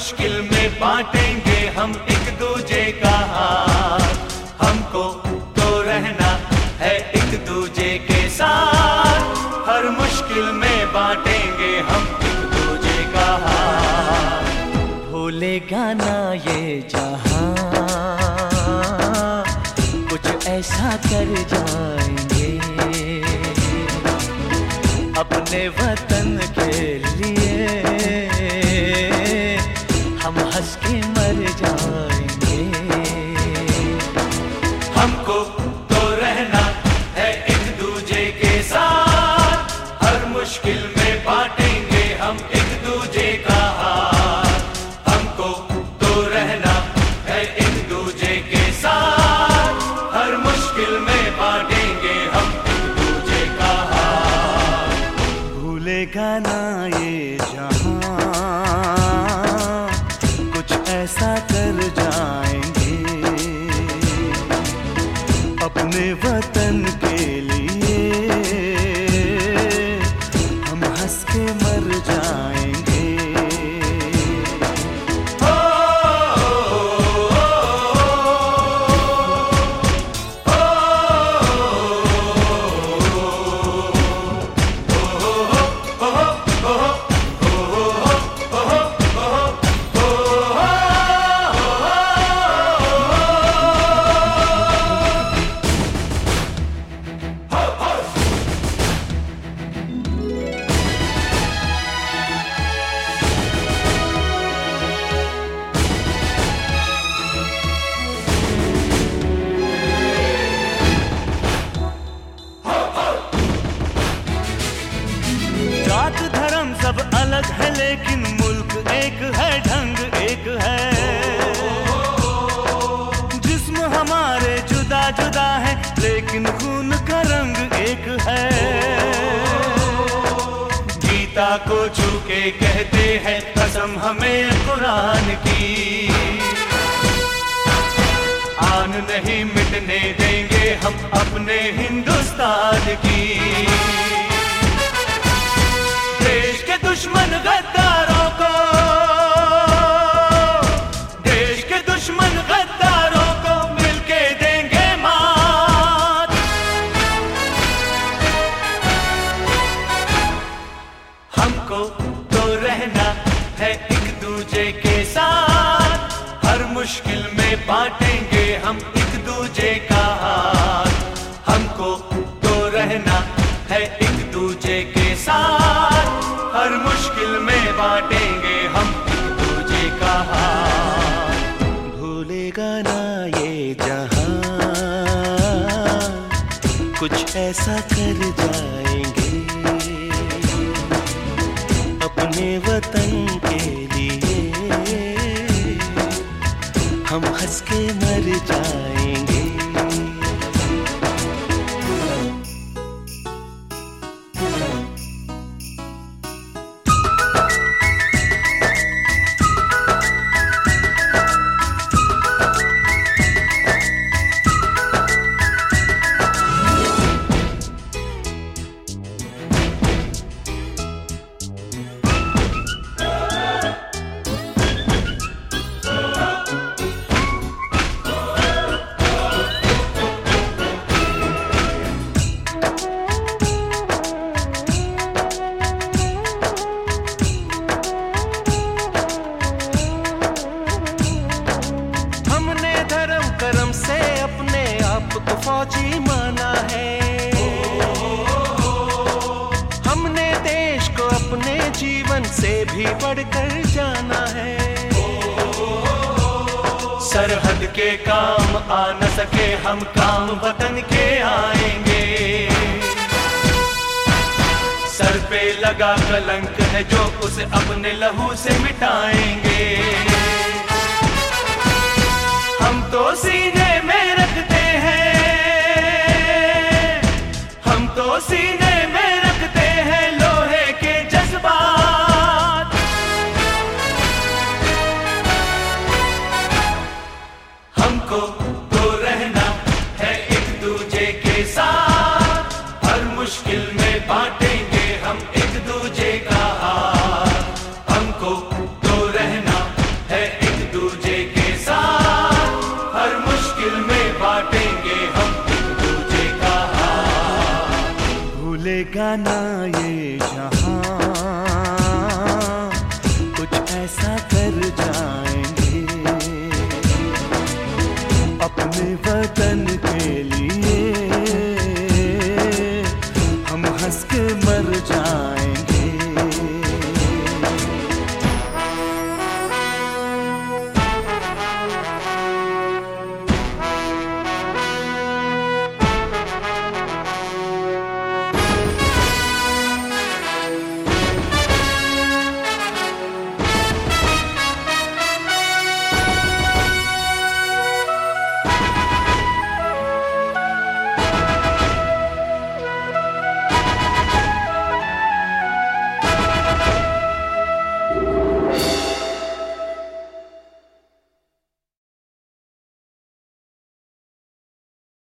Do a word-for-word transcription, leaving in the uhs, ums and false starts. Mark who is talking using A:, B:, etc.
A: मुश्किल में बांटेंगे हम एक दूजे का हाथ। हमको तो रहना है एक दूजे के साथ, हर मुश्किल में बांटेंगे हम एक दूजे का हाथ।
B: भूलेगा ना ये जहां, कुछ ऐसा कर जाएंगे अपने वतन के लिए, हम हंस के मर जाएंगे।
A: हमको तो रहना है एक दूजे के साथ, हर मुश्किल में बांटेंगे हम एक दूजे का हाथ। हमको तो रहना है एक दूजे के साथ, हर मुश्किल में बांटेंगे हम एक दूजे का हाथ।
B: भूलेगा ना ये जहां, कुछ ऐसा कर जाएंगे अपने वतन के लिए, हम हंस के मर जाएंगे। जात धर्म सब अलग है लेकिन मुल्क एक है, ढंग एक है। जिस्म हमारे जुदा जुदा है लेकिन खून का रंग एक है। गीता को छू के कहते हैं कसम हमें कुरान की, आन नहीं मिटने देंगे हम अपने हिंदुस्तान की। देश के दुश्मन गद्दारों को, देश के दुश्मन गद्दारों को मिलके देंगे मात। हमको तो रहना है एक दूजे के साथ, हर मुश्किल में बांटेंगे हम एक दूजे का हाथ। हमको तो रहना है एक दूजे के साथ, हर मुश्किल में बांटेंगे हम एक दूजे का हाथ। भूलेगा ना ये जहां, कुछ ऐसा कर जाएंगे अपने वतन के लिए, हम हंस के मर जाएंगे। करम से अपने आप को फौजी माना है, हमने देश को अपने जीवन से भी बढ़कर जाना है।
A: सरहद के काम आ न सके हम काम वतन के आएंगे, सर पे लगा कलंक है जो उसे अपने लहू से मिटाएंगे। हम तो सीने में रखते हैं, हम तो सीने में रखते हैं लोहे के जज्बात। हमको तो रहना है एक दूजे के साथ, हर मुश्किल में बांटेंगे हम एक दूजे का हाथ। हमको तो रहना
C: ठिकाना ये जहां।